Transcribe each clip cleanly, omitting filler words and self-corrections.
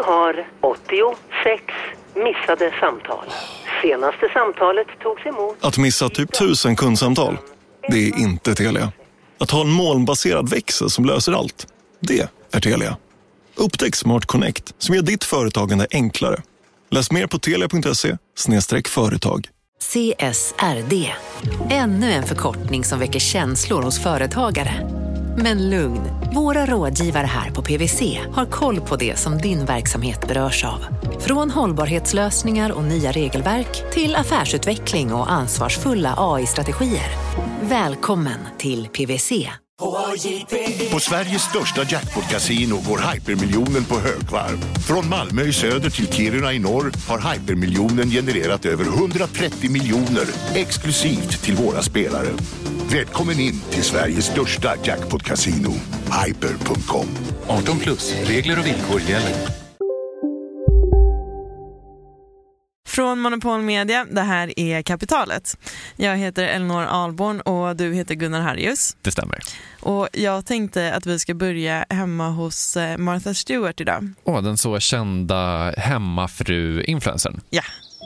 har 86 missade samtal. Senaste samtalet togs emot. Att missa typ 1000 kundsamtal, det är inte Telia. Att ha en molnbaserad växel som löser allt, det är Telia. Upptäck Smart Connect som gör ditt företagande enklare. Läs mer på telia.se/företag. CSRD. Ännu en förkortning som väcker känslor hos företagare. Men lugn, våra rådgivare här på PwC har koll på det som din verksamhet berörs av. Från hållbarhetslösningar och nya regelverk till affärsutveckling och ansvarsfulla AI-strategier. Välkommen till PwC. På Sveriges största jackpot-casino går hypermiljonen på högvarv. Från Malmö i söder till Kiruna i norr har hypermiljonen genererat över 130 miljoner exklusivt till våra spelare. Välkommen in till Sveriges största jackpot-casino, hyper.com. 18+, regler och villkor gäller. Från Monopol Media, det här är Kapitalet. Jag heter Elinor Ahlborn och du heter Gunnar Harrius. Det stämmer. Och jag tänkte att vi ska börja hemma hos Martha Stewart idag. Den så kända hemmafru-influencern. Ja.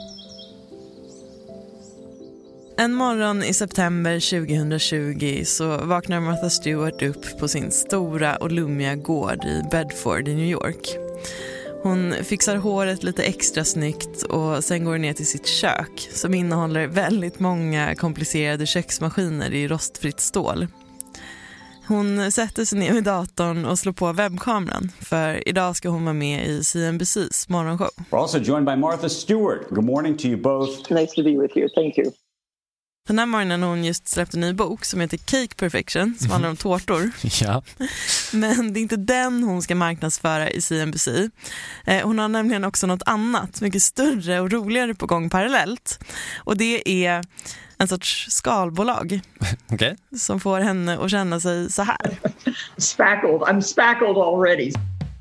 En morgon i september 2020 så vaknar Martha Stewart upp på sin stora och lummiga gård i Bedford i New York. Hon fixar håret lite extra snyggt och sen går ner till sitt kök som innehåller väldigt många komplicerade köksmaskiner i rostfritt stål. Hon sätter sig ner vid datorn och slår på webbkameran för idag ska hon vara med i CNBC's morgonshow. We're also joined by Martha Stewart. Good morning to you both. Nice to be with you. Thank you. Den här morgonen har hon just släppt en ny bok som heter Cake Perfection som handlar om tårtor. Ja. Men det är inte den hon ska marknadsföra i CNBC. Hon har nämligen också något annat, mycket större och roligare på gång parallellt. Och det är en sorts skalbolag Okay. som får henne att känna sig så här. Spackled. I'm spackled already.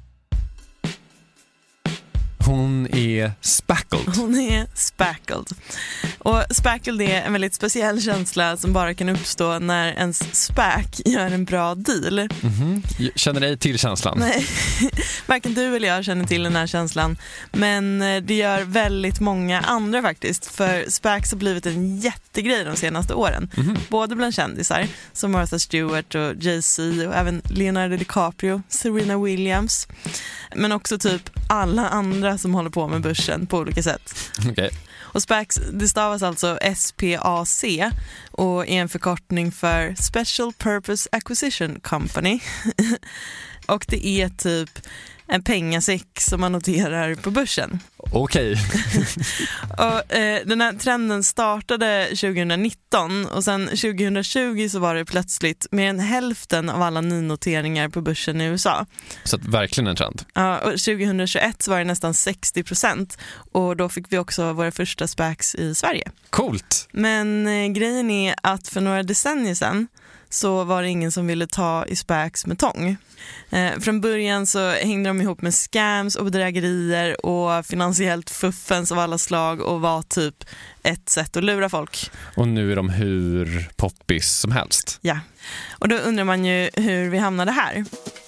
Hon är spackled. Hon är spackled. Och spackled är en väldigt speciell känsla som bara kan uppstå när ens spack gör en bra deal. Mm-hmm. Känner ni till känslan? Nej, varken du eller jag känner till den här känslan. Men det gör väldigt många andra faktiskt. För SPACs har blivit en jättegrej de senaste åren. Mm-hmm. Både bland kändisar som Martha Stewart och Jay-Z och även Leonardo DiCaprio, Serena Williams. Men också typ alla andra som håller på med börsen på olika sätt. Okay. Och SPACs, det stavas alltså SPAC och är en förkortning för Special Purpose Acquisition Company. Och det är typ en pengasäck som man noterar på börsen. Okej. Och den här trenden startade 2019 och sen 2020 så var det plötsligt mer än hälften av alla nynoteringar på börsen i USA. Så att verkligen en trend. Ja, och 2021 så var det nästan 60% och då fick vi också våra första SPACs i Sverige. Coolt! Men grejen är att för några decennier sedan så var det ingen som ville ta i SPACs med tång. Från början så hängde de ihop med scams och bedrägerier och finansiellt fuffens av alla slag och var typ ett sätt att lura folk. Och nu är de hur poppis som helst. Ja, och då undrar man ju hur vi hamnade här.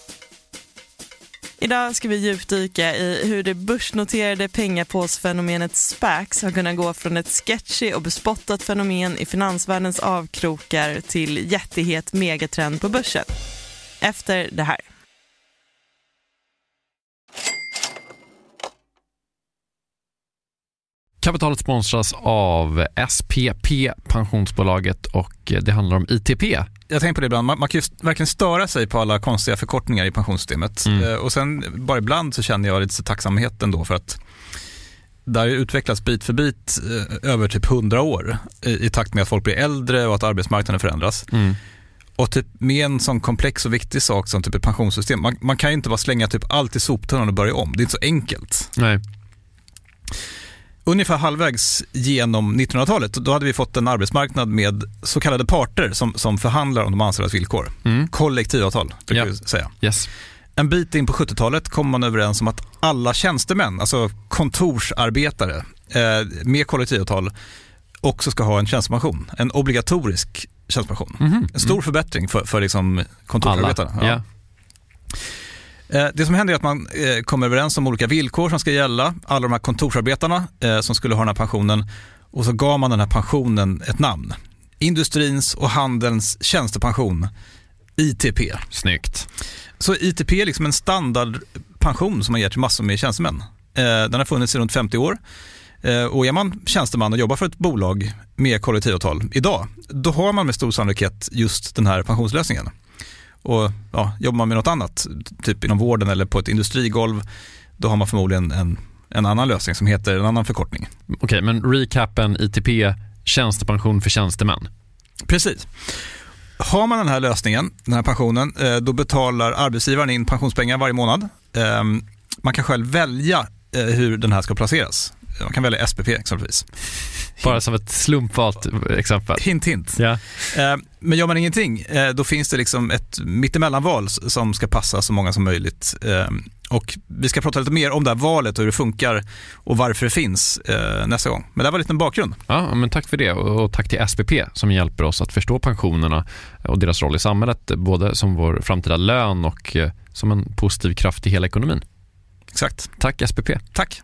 Idag ska vi djupdyka i hur det börsnoterade pengapåsfenomenet SPACs har kunnat gå från ett sketchy och bespottat fenomen i finansvärldens avkrokar till jättehet megatrend på börsen. Efter det här. Kapitalet sponsras av SPP, pensionsbolaget, och det handlar om ITP. Jag tänker på det ibland, man kan ju verkligen störa sig på alla konstiga förkortningar i pensionssystemet. Och sen bara ibland så känner jag lite tacksamhet ändå för att det har utvecklats bit för bit över typ 100 år i takt med att folk blir äldre och att arbetsmarknaden förändras. Och typ med en sån komplex och viktig sak som typ ett pensionssystem, man kan ju inte bara slänga typ allt i soptunnan och börja om. Det är inte så enkelt. Nej. Ungefär halvvägs genom 1900-talet då hade vi fått en arbetsmarknad med så kallade parter som förhandlar om de anställdas villkor. Kollektivavtal, brukar vi säga. Yes. En bit in på 70-talet kom man överens om att alla tjänstemän, alltså kontorsarbetare med kollektivavtal också ska ha en tjänstepension, en obligatorisk tjänstepension. En stor förbättring för liksom kontorsarbetarna. Ja. Det som händer är att man kommer överens om olika villkor som ska gälla. Alla de här kontorsarbetarna som skulle ha den här pensionen. Och så gav man den här pensionen ett namn. Industrins och handelns tjänstepension. ITP. Snyggt. Så ITP är liksom en standardpension som man ger till massor med tjänstemän. Den har funnits i runt 50 år. Och är man tjänsteman och jobbar för ett bolag med kollektivavtal idag, då har man med stor sannolikhet just den här pensionslösningen. Och jobbar man med något annat, typ inom vården eller på ett industrigolv, då har man förmodligen en annan lösning som heter en annan förkortning. Okej, men recapen ITP, tjänstepension för tjänstemän. Precis. Har man den här lösningen, den här pensionen, då betalar arbetsgivaren in pensionspengar varje månad. Man kan själv välja hur den här ska placeras. Man kan välja SPP exempelvis. Bara som ett slumpvalt exempel. Hint. Ja. Men gör man ingenting, då finns det liksom ett mittemellanval som ska passa så många som möjligt. Och vi ska prata lite mer om det här valet och hur det funkar och varför det finns nästa gång. Men det var lite en bakgrund. Ja, men tack för det och tack till SPP som hjälper oss att förstå pensionerna och deras roll i samhället, både som vår framtida lön och som en positiv kraft i hela ekonomin. Exakt. Tack SPP. Tack.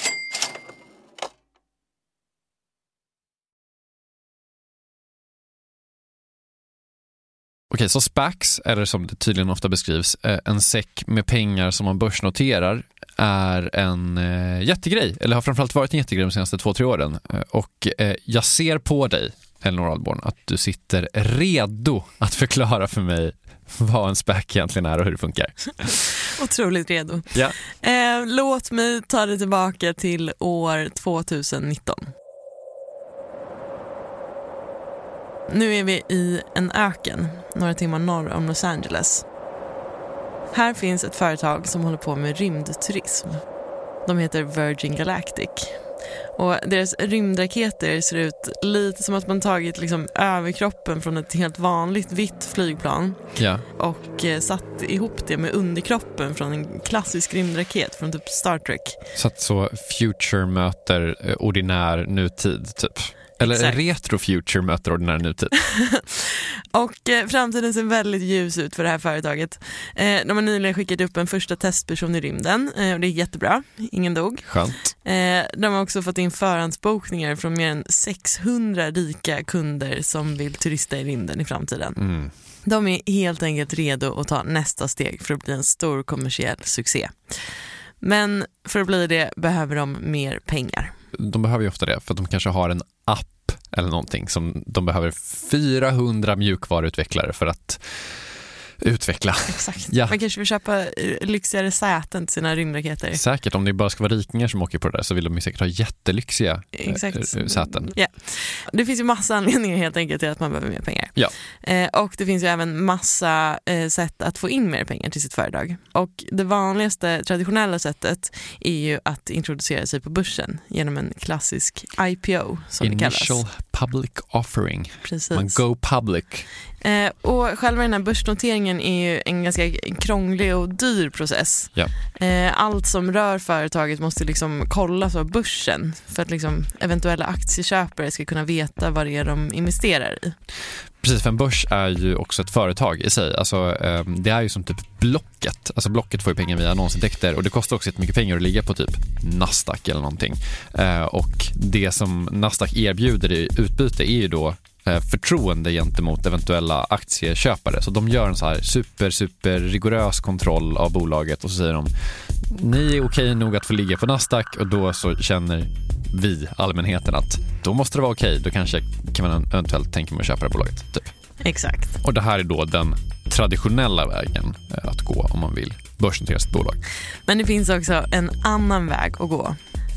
Okej, så SPACs, eller som det tydligen ofta beskrivs, en säck med pengar som man börsnoterar, är en jättegrej, eller har framförallt varit en jättegrej de senaste 2-3 åren. Och jag ser på dig, Elinor Ahlborn, att du sitter redo att förklara för mig vad en SPAC egentligen är och hur det funkar. Otroligt redo. Ja. Låt mig ta det tillbaka till år 2019. Nu är vi i en öken några timmar norr om Los Angeles. Här finns ett företag som håller på med rymdturism. De heter Virgin Galactic. Och deras rymdraketer ser ut lite som att man tagit liksom överkroppen från ett helt vanligt vitt flygplan. Ja. Och satt ihop det med underkroppen från en klassisk rymdraket från typ Star Trek. Så att så future möter ordinär nutid typ. Eller exakt. Retrofuture möter ordinär nutid. Och framtiden ser väldigt ljus ut för det här företaget. De har nyligen skickat upp en första testperson i rymden. Och det är jättebra. Ingen dog. Skönt. De har också fått in förhandsbokningar från mer än 600 rika kunder som vill turista i rymden i framtiden. Mm. De är helt enkelt redo att ta nästa steg för att bli en stor kommersiell succé. Men för att bli det behöver de mer pengar. De behöver ju ofta det för att de kanske har en app eller någonting som de behöver 400 mjukvaruutvecklare för att utveckla. Exakt. Ja. Man kanske vill köpa lyxigare säten till sina rymdraketer. Säkert, om det bara ska vara rikingar som åker på det där så vill de ju säkert ha jättelyxiga säten. Ja. Det finns ju massa anledningar helt enkelt till att man behöver mer pengar. Ja. Och det finns ju även massa sätt att få in mer pengar till sitt företag. Och det vanligaste traditionella sättet är ju att introducera sig på börsen genom en klassisk IPO som det kallas. Initial Public Offering. Precis. Man go public. Och själva den här börsnoteringen är ju en ganska krånglig och dyr process. Ja. Allt som rör företaget måste liksom kollas av börsen för att liksom eventuella aktieköpare ska kunna veta vad det är de investerar i. Precis, för en börs är ju också ett företag i sig. Alltså, det är ju som typ Blocket. Alltså Blocket får ju pengar via annonsintäkter och det kostar också mycket pengar att ligga på typ Nasdaq eller någonting. Och det som Nasdaq erbjuder i utbyte är ju då förtroende gentemot eventuella aktieköpare. Så de gör en så här super rigorös kontroll av bolaget och så säger de ni är okej nog att få ligga på Nasdaq och då så känner vi, allmänheten, att då måste det vara okej. Då kanske kan man eventuellt tänka mig att köpa det bolaget. Typ. Exakt. Och det här är då den traditionella vägen att gå om man vill börsnotera sitt bolag. Men det finns också en annan väg att gå.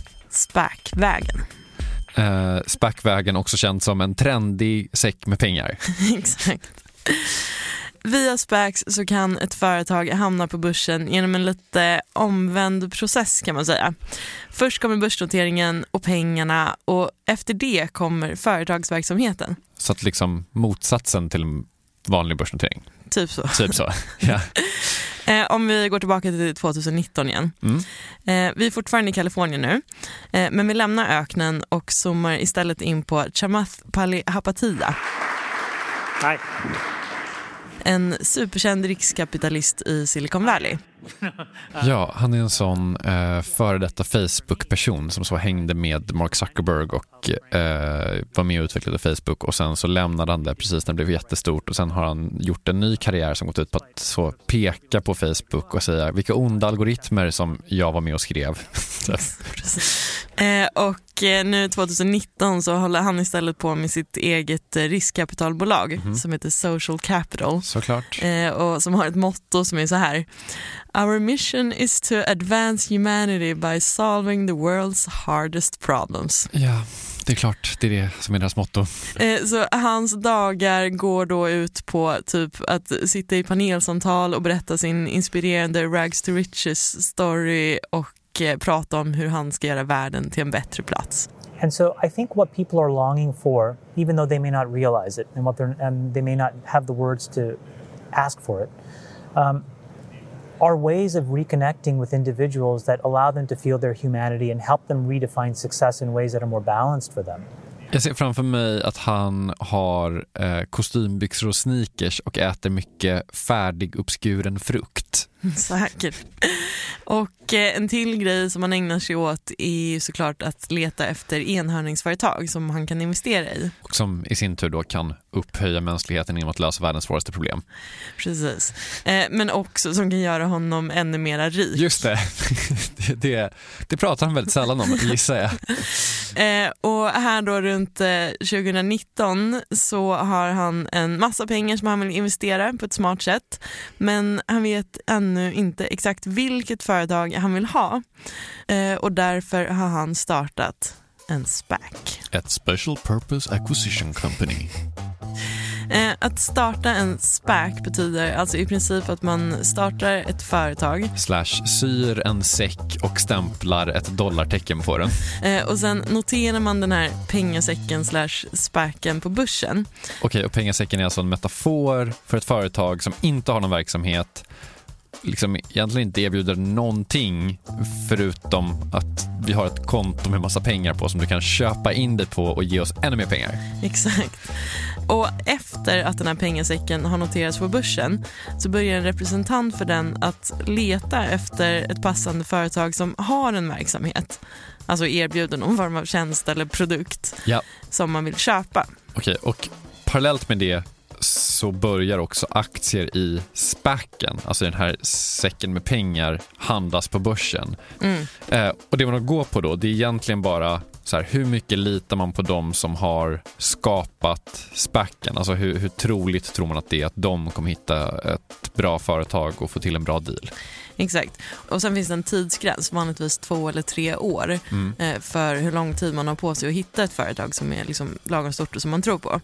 SPAC-vägen. SPAC-vägen också känd som en trendig säck med pengar. Exakt. Via SPACs så kan ett företag hamna på börsen genom en lite omvänd process kan man säga. Först kommer börsnoteringen och pengarna och efter det kommer företagsverksamheten. Så att liksom motsatsen till en vanlig börsnotering. Typ så. Typ så, ja. Om vi går tillbaka till 2019 igen. Vi är fortfarande i Kalifornien nu. Men vi lämnar öknen och zoomar istället in på Chamath Palihapitiya. Hi. En superkänd riskkapitalist i Silicon Valley. Ja, han är en sån före detta Facebook-person som så hängde med Mark Zuckerberg och var med och utvecklade Facebook, och sen så lämnade han det precis när det blev jättestort, och sen har han gjort en ny karriär som gått ut på att så peka på Facebook och säga vilka onda algoritmer som jag var med och skrev. Och nu 2019 så håller han istället på med sitt eget riskkapitalbolag som heter Social Capital. Såklart. Och som har ett motto som är så här: Our mission is to advance humanity by solving the world's hardest problems. Ja, det är klart. Det är det som är deras motto. Så hans dagar går då ut på typ att sitta i panelsamtal och berätta sin inspirerande rags to riches story och prata om hur han ska göra världen till en bättre plats. And so I think what people are longing for, even though they may not realize it and they may not have the words to ask for it, are ways of reconnecting with individuals that allow them to feel their humanity and help them redefine success in ways that are more balanced for them. Jag ser framför mig att han har kostymbyxor och sneakers och äter mycket färdig uppskuren frukt. Säkert. Och en till grej som han ägnar sig åt är såklart att leta efter enhörningsföretag som han kan investera i. Och som i sin tur då kan upphöja mänskligheten genom att lösa världens svåraste problem. Precis. Men också som kan göra honom ännu mera rik. Just det. Det pratar han väldigt sällan om, gissar jag. Och här då runt 2019 så har han en massa pengar som han vill investera på ett smart sätt. Men han vet ännu inte exakt vilket företag han vill ha. Och därför har han startat en SPAC. Ett Special Purpose Acquisition Company. Att starta en SPAC betyder alltså i princip att man startar ett företag / syr en säck och stämplar ett dollartecken på den. Och sen noterar man den här pengasäcken / SPACen på börsen. Okej, och pengasäcken är alltså en metafor för ett företag som inte har någon verksamhet, liksom egentligen inte erbjuder någonting förutom att vi har ett konto med massa pengar på som du kan köpa in dig på och ge oss ännu mer pengar. Exakt. Och efter att den här pengasäcken har noterats på börsen så börjar en representant för den att leta efter ett passande företag som har en verksamhet. Alltså erbjuder någon form av tjänst eller produkt som man vill köpa. Okej, och parallellt med det så börjar också aktier i SPACen, alltså den här säcken med pengar, handlas på börsen. Och det man att gå på då, det är egentligen bara så här, hur mycket litar man på dem som har skapat SPACen? Alltså hur troligt tror man att det är att de kommer hitta ett bra företag och få till en bra deal? Exakt. Och sen finns det en tidsgräns, vanligtvis 2 eller 3 år för hur lång tid man har på sig att hitta ett företag som är liksom lagom stort och som man tror på.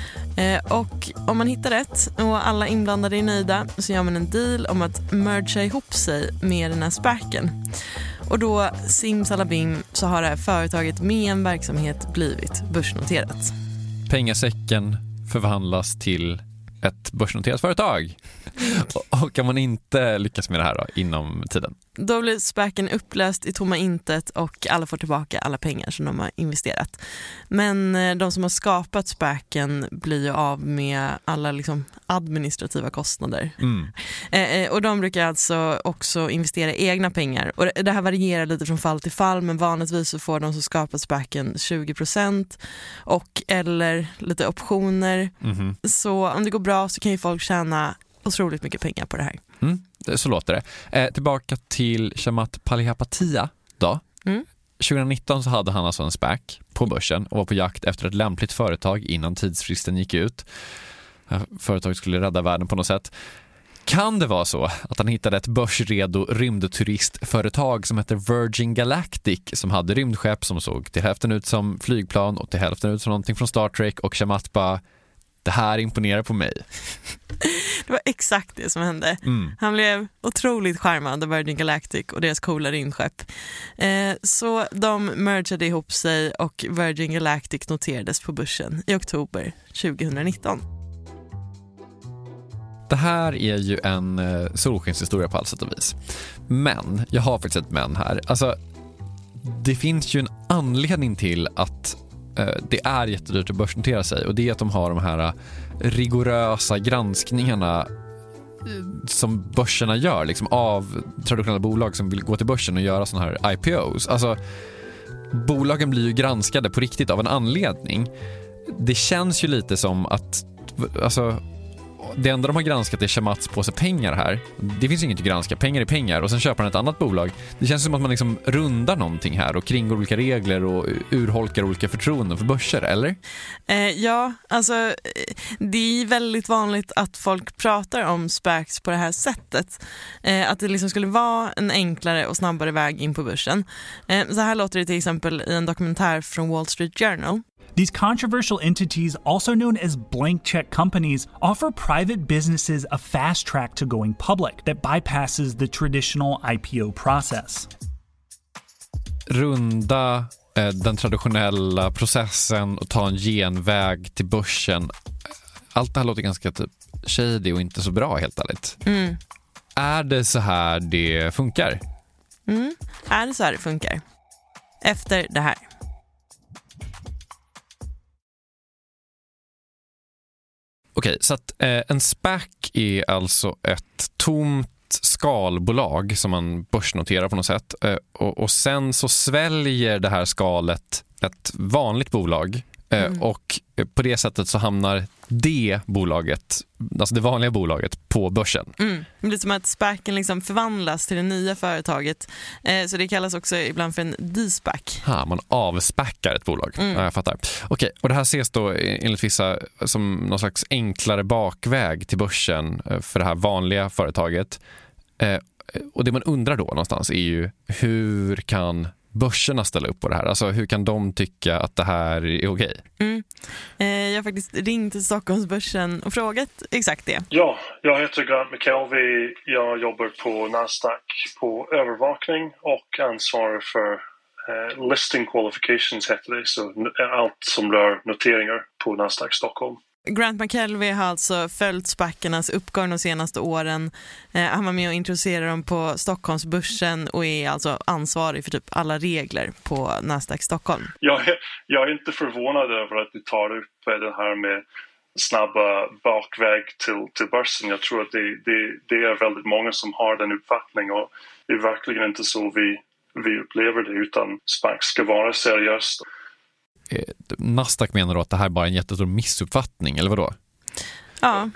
Och om man hittar rätt och alla inblandade är nöjda så gör man en deal om att mergea ihop sig med den här SPACen. Och då, simsalabim, så har det här företaget med en verksamhet blivit börsnoterat. Pengasäcken förvandlas till ett börsnoterat företag. Och kan man inte lyckas med det här då, inom tiden? Då blir SPACen upplöst i tomma intet och alla får tillbaka alla pengar som de har investerat. Men de som har skapat SPACen blir ju av med alla liksom administrativa kostnader. Och de brukar alltså också investera egna pengar. Och det här varierar lite från fall till fall, men vanligtvis så får de som skapat SPACen 20% och eller lite optioner. Så om det går bra så kan ju folk tjäna otroligt mycket pengar på det här. Så låter det. Tillbaka till Chamath Palihapitiya då. 2019 så hade han alltså en SPAC på börsen och var på jakt efter ett lämpligt företag innan tidsfristen gick ut. Företaget skulle rädda världen på något sätt. Kan det vara så att han hittade ett börsredo rymdturistföretag som heter Virgin Galactic, som hade rymdskepp som såg till hälften ut som flygplan och till hälften ut som någonting från Star Trek, och Chamath bara, det här imponerar på mig. Det var exakt det som hände. Han blev otroligt charmad av Virgin Galactic och deras coola rymdskepp. Så de mergade ihop sig och Virgin Galactic noterades på börsen i oktober 2019. Det här är ju en solskenshistoria på all sätt och vis. Men, jag har faktiskt ett men här. Alltså, det finns ju en anledning till att det är jättedyrt att börsnotera sig, och det är att de har de här rigorösa granskningarna som börserna gör liksom, av traditionella bolag som vill gå till börsen och göra såna här IPOs. Alltså, bolagen blir ju granskade på riktigt av en anledning. Det känns ju lite som att, alltså, det enda de har granskat är Chamats påse pengar här. Det finns inget att granska, pengar är pengar, och sen köper han ett annat bolag. Det känns som att man liksom rundar någonting här och kringgår olika regler och urholkar olika förtroenden för börser, eller? Ja, alltså det är väldigt vanligt att folk pratar om SPACs på det här sättet. Att det liksom skulle vara en enklare och snabbare väg in på börsen. Så här låter det till exempel i en dokumentär från Wall Street Journal. These controversial entities, also known as blank check companies, offer private businesses a fast track to going public that bypasses the traditional IPO process. Runda den traditionella processen och ta en genväg till börsen. Allt det här låter ganska typ shady och inte så bra, helt ärligt. Är det så här det funkar? Är det så här det funkar? Efter det här. Okej, så att en SPAC är alltså ett tomt skalbolag som man börsnoterar på något sätt. Och sen så sväljer det här skalet ett vanligt bolag. Och på det sättet så hamnar det bolaget, alltså det vanliga bolaget, på börsen. Det blir som att SPACen liksom förvandlas till det nya företaget. Så det kallas också ibland för en de-SPAC. Man avspackar ett bolag. Ja, jag fattar. Okej, och det här ses då enligt vissa som någon slags enklare bakväg till börsen för det här vanliga företaget. Och det man undrar då någonstans är ju, hur kan börserna ställa upp på det här? Alltså, hur kan de tycka att det här är okej? Jag har faktiskt ringt till Stockholmsbörsen och frågat exakt det. Ja, jag heter Grant McKelvey. Jag jobbar på Nasdaq på övervakning och ansvarar för listing qualifications, heter det. Så allt som rör noteringar på Nasdaq Stockholm. Grant McKelvey har alltså följt SPACernas uppgång de senaste åren. Han var med och introducerade dem på Stockholmsbörsen och är alltså ansvarig för typ alla regler på Nasdaq Stockholm. Jag är inte förvånad över att du tar upp det här med snabba bakväg till börsen. Jag tror att det är väldigt många som har den uppfattningen, och det är verkligen inte så vi upplever det, utan SPAC ska vara seriöst. Nasdaq menar då att det här är bara en jättestor missuppfattning, eller vadå? Ja.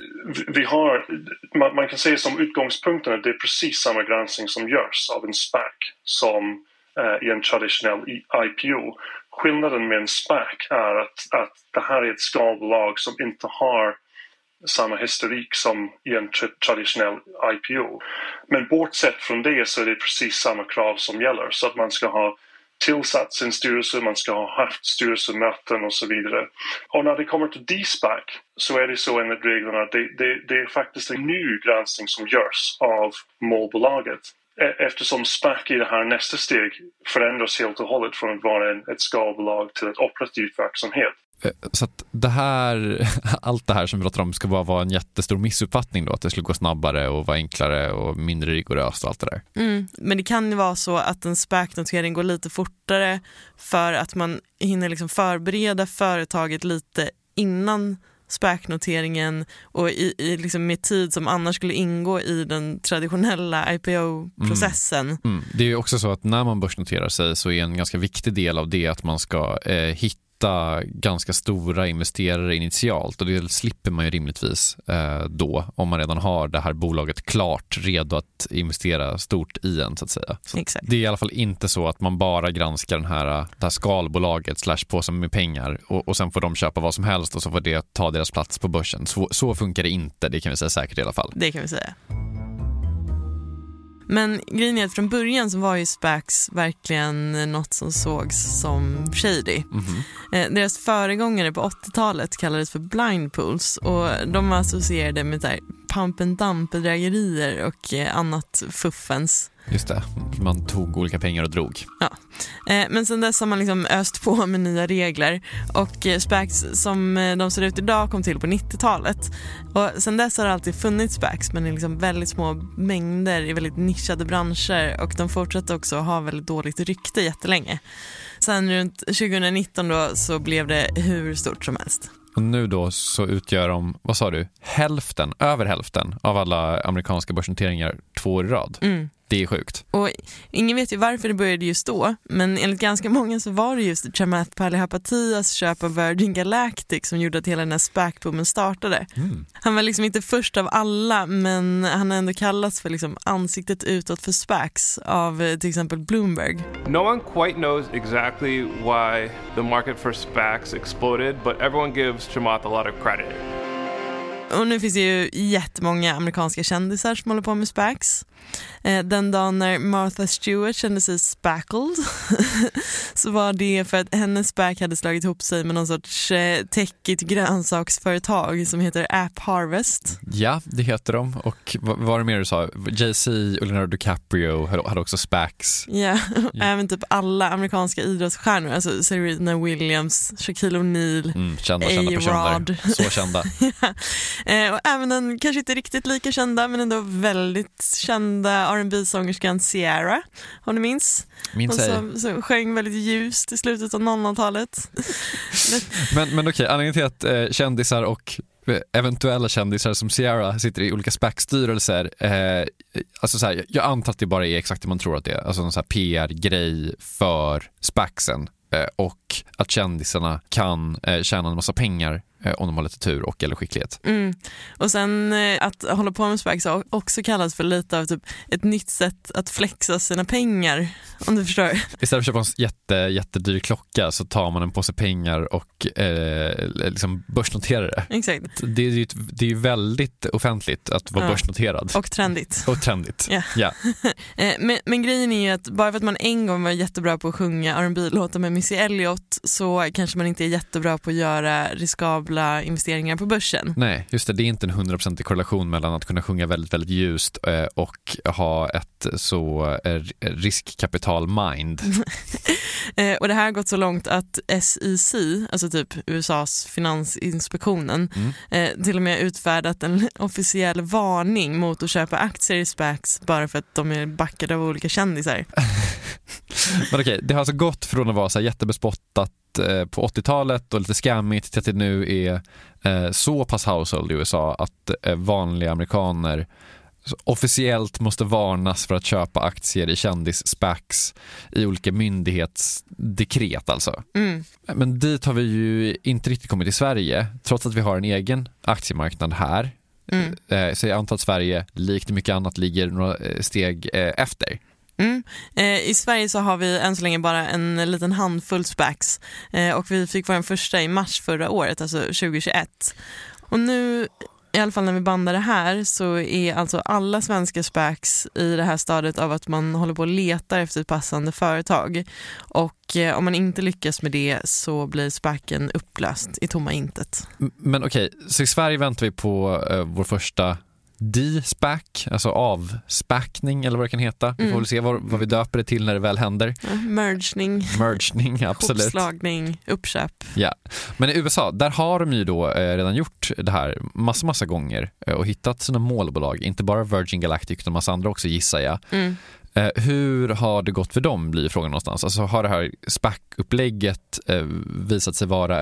Man kan säga som utgångspunkten att det är precis samma granskning som görs av en SPAC som i en traditionell IPO. Skillnaden med en SPAC är att det här är ett skalbolag som inte har samma historik som i en traditionell IPO. Men bortsett från det så är det precis samma krav som gäller, så att man ska ha tillsatt sin styrelse, man ska ha haft styrelsemöten och så vidare. Och när det kommer till de-SPAC så är det så enligt reglerna, det är faktiskt en ny granskning som görs av målbolaget. Eftersom SPAC i det här nästa steg förändras helt och hållet från att vara ett skalbolag till ett operativt verksamhet. Så att det här, allt det här som vi pratar om ska bara vara en jättestor missuppfattning då, att det skulle gå snabbare och vara enklare och mindre rigoröst och allt det där. Men det kan ju vara så att en SPAC-notering går lite fortare för att man hinner liksom förbereda företaget lite innan SPAC-noteringen och i liksom med tid som annars skulle ingå i den traditionella IPO-processen. Det är ju också så att när man börsnoterar sig så är en ganska viktig del av det att man ska hitta ganska stora investerare initialt, och det slipper man ju rimligtvis då om man redan har det här bolaget klart redo att investera stort i en, så att säga. Så exakt. Det är i alla fall inte så att man bara granskar det här skalbolaget /påsen med pengar och sen får de köpa vad som helst och så får det ta deras plats på börsen. Så funkar det inte, det kan vi säga säkert i alla fall. Det kan vi säga. Men grejen är att från början så var ju SPACs verkligen något som sågs som shady. Deras föregångare på 80-talet kallades för blind pools, och de var associerade med pump and dump-bedrägerier och annat fuffens. Just det, man tog olika pengar och drog. Ja. Men sen dess har man liksom öst på med nya regler och SPACs som de ser ut idag kom till på 90-talet. Och sen dess har det alltid funnits SPACs, men i liksom väldigt små mängder i väldigt nischade branscher, och de fortsätter också ha väldigt dåligt rykte jättelänge. Sen runt 2019 då så blev det hur stort som helst. Och nu då så utgör de, vad sa du, över hälften av alla amerikanska börsnoteringar 2 år i rad. Det är sjukt. Och ingen vet ju varför det började just då, men enligt ganska många så var det just Chamath Palihapitiya's köp av Virgin Galactic som gjorde att hela den här SPAC-boomen startade. Han var liksom inte först av alla, men han har ändå kallats för liksom ansiktet utåt för SPACs av till exempel Bloomberg. No one quite knows exactly why the market for SPACs exploded, but everyone gives Chamath a lot of credit. Och nu finns det ju jättemånga amerikanska kändisar som håller på med SPACs. Den dagen när Martha Stewart kände sig spackled så var det för att hennes SPAC hade slagit ihop sig med någon sorts techigt grönsaksföretag som heter App Harvest. Ja, det heter de. Och vad var det mer du sa? Jay-Z och Leonardo DiCaprio hade också SPACs. Ja, även typ alla amerikanska idrottsstjärnor. Alltså Serena Williams, Shaquille O'Neal, kända personer. Så kända. Ja. Och även den kanske inte riktigt lika kända, men ändå väldigt kända R&B-sångerskan Ciara, om du minns. Hon så sjöng väldigt ljust i slutet av 00-talet. men okej, anledningen till att kändisar och eventuella kändisar som Ciara sitter i olika SPAC-styrelser, alltså så här, jag antar att det bara är exakt det man tror att det är, alltså en så här PR-grej för SPACsen, och att kändisarna kan tjäna en massa pengar om de har lite tur och eller skicklighet. Och sen att hålla på med SPACs har också kallats för lite av typ ett nytt sätt att flexa sina pengar, om du förstår. Istället för att köpa en jättedyr klocka så tar man en påse pengar och liksom börsnoterar det. Exakt. Det är ju väldigt offentligt att vara börsnoterad. Och trendigt. Ja. Men grejen är ju att bara för att man en gång var jättebra på att sjunga R&B-låtar med Missy Elliott så kanske man inte är jättebra på att göra riskabla investeringar på börsen. Nej, just det. Det är inte en 100% korrelation mellan att kunna sjunga väldigt, väldigt ljust och ha ett så riskkapital-mind. Och det här har gått så långt att SEC, alltså typ USAs finansinspektionen, till och med utfärdat en officiell varning mot att köpa aktier i SPACs bara för att de är backade av olika kändisar. Men okej, det har alltså gått från att vara så här jättebespottat på 80-talet och lite scammigt till att det nu är så pass household i USA att vanliga amerikaner officiellt måste varnas för att köpa aktier i kändis-SPACs i olika myndighetsdekret alltså. Men dit har vi ju inte riktigt kommit i Sverige, trots att vi har en egen aktiemarknad här. Så jag antar att Sverige, likt mycket annat, ligger några steg efter. I Sverige så har vi än så länge bara en liten handfull SPACs, och vi fick vara den första i mars förra året, alltså 2021. Och nu, i alla fall när vi bandar det här, så är alltså alla svenska SPACs i det här stadiet av att man håller på och letar efter ett passande företag. Och om man inte lyckas med det så blir SPACen upplöst i tomma intet. Men okej, så i Sverige väntar vi på vår första de-SPAC, alltså avspackning eller vad det kan heta. Vi får väl se vad vi döper det till när det väl händer. Mergning, absolut. Hopslagning, uppköp. Ja. Men i USA, där har de ju då redan gjort det här massa gånger och hittat sina målbolag. Inte bara Virgin Galactic utan massa andra också, gissar jag. Hur har det gått för dem, blir frågan någonstans. Alltså har det här SPAC-upplägget visat sig vara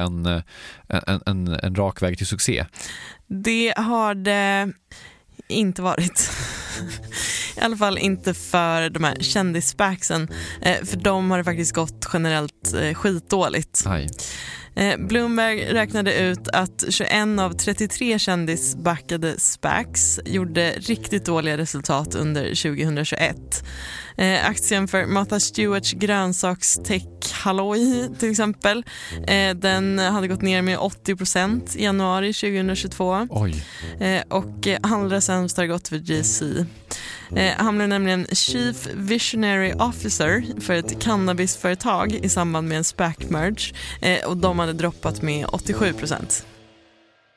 en rak väg till succé? Det har det inte varit. I alla fall inte för de här kändis-SPACsen. För dem har det faktiskt gått generellt skitdåligt. Bloomberg räknade ut att 21 av 33 kändisbackade SPACs gjorde riktigt dåliga resultat under 2021. Aktien för Martha Stewarts grönsakstech-halloj till exempel, den hade gått ner med 80% i januari 2022. Och allra sämst har det gått för Jay-Z. Han blev nämligen Chief Visionary Officer för ett cannabisföretag i samband med en SPAC-merge, och de hade droppat med 87%.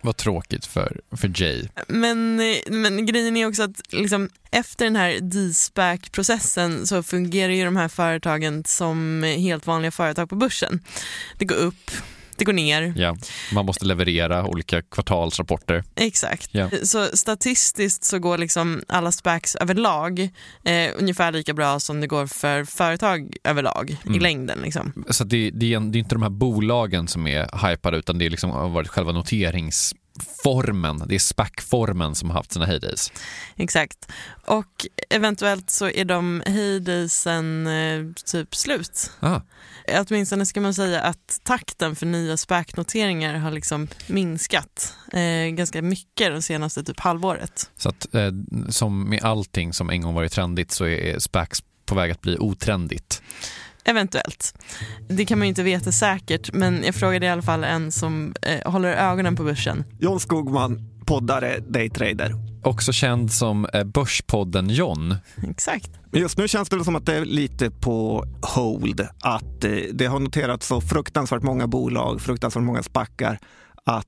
Vad tråkigt för Jay. Men grejen är också att liksom, efter den här de-SPAC-processen så fungerar ju de här företagen som helt vanliga företag på börsen. Det går upp, det går ner. Ja, man måste leverera olika kvartalsrapporter. Exakt. Ja. Så statistiskt så går liksom alla SPACs överlag ungefär lika bra som det går för företag överlag i längden. Liksom. Så det är inte de här bolagen som är hypade, utan det är liksom har varit själva noteringsformen. Det är SPAC-formen som har haft sina heydays. Exakt. Och eventuellt så är de heydaysen typ slut. Åtminstone ska man säga att takten för nya SPAC-noteringar har liksom minskat ganska mycket de senaste typ halvåret. Så att som med allting som en gång varit trendigt så är SPACs på väg att bli otrendigt. Eventuellt. Det kan man ju inte veta säkert, men jag frågade i alla fall en som håller ögonen på börsen. John Skogman, poddare, daytrader. Också känd som Börspodden John. Exakt. Just nu känns det som att det är lite på hold. Att det har noterats så fruktansvärt många bolag, fruktansvärt många spackar. Att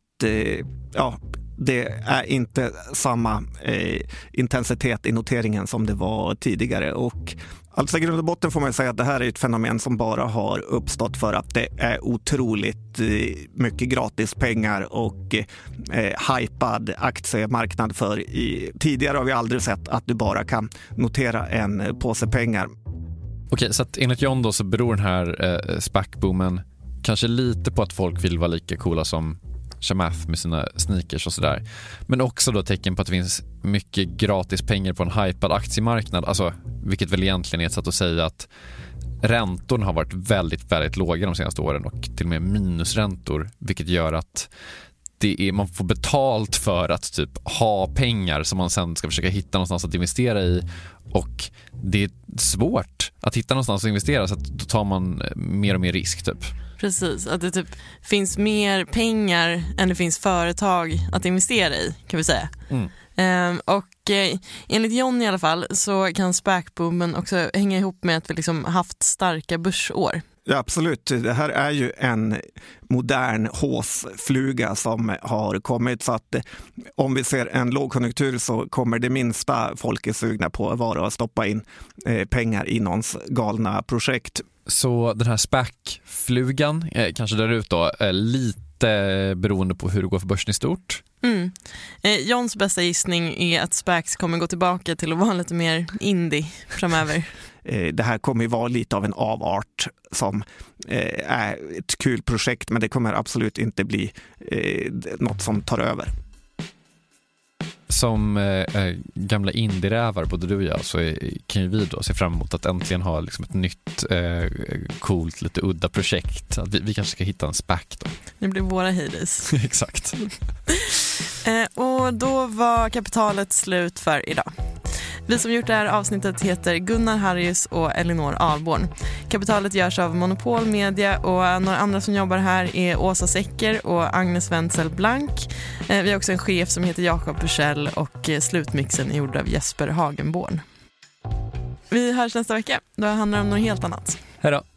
det är inte samma intensitet i noteringen som det var tidigare. Och alltså i grund och botten får man säga att det här är ett fenomen som bara har uppstått för att det är otroligt mycket gratis pengar och hypad aktiemarknad för tidigare har vi aldrig sett att du bara kan notera en påse pengar. Okej, så att enligt John då så beror den här SPAC-boomen kanske lite på att folk vill vara lika coola som Chamath med sina sneakers och sådär. Men också då tecken på att det finns mycket gratis pengar på en hypad aktiemarknad. Alltså, vilket väl egentligen är ett sätt att säga att räntorna har varit väldigt, väldigt låga de senaste åren och till och med minusräntor. Vilket gör att man får betalt för att typ ha pengar som man sen ska försöka hitta någonstans att investera i. Och det är svårt att hitta någonstans att investera, så att då tar man mer och mer risk typ. Precis, att det typ finns mer pengar än det finns företag att investera i, kan vi säga. Enligt John i alla fall så kan SPAC-boomen också hänga ihop med att vi liksom haft starka börsår. Ja, absolut. Det här är ju en modern håsfluga som har kommit, så att om vi ser en lågkonjunktur så kommer det minsta folk är sugna på att vara att stoppa in pengar i någons galna projekt. Så den här SPAC-flugan kanske där ut då lite beroende på hur det går för börsen i stort. Johns bästa gissning är att SPACs kommer gå tillbaka till att vara lite mer indie framöver. Det här kommer ju vara lite av en avart som är ett kul projekt, men det kommer absolut inte bli något som tar över. Som gamla indie-rävar, både du och jag, så kan ju vi då se fram emot att äntligen ha liksom ett nytt coolt, lite udda projekt. Att vi kanske ska hitta en SPAC då. Det blir våra heydays. Exakt. Och då var kapitalet slut för idag. Vi som gjort det här avsnittet heter Gunnar Harrius och Elinor Ahlborn. Kapitalet görs av Monopol Media och några andra som jobbar här är Åsa Secker och Agnes Wenzel Blank. Vi har också en chef som heter Jakob Bursell och slutmixen är gjord av Jesper Hagenborn. Vi hörs nästa vecka. Då handlar det om något helt annat. Hej då!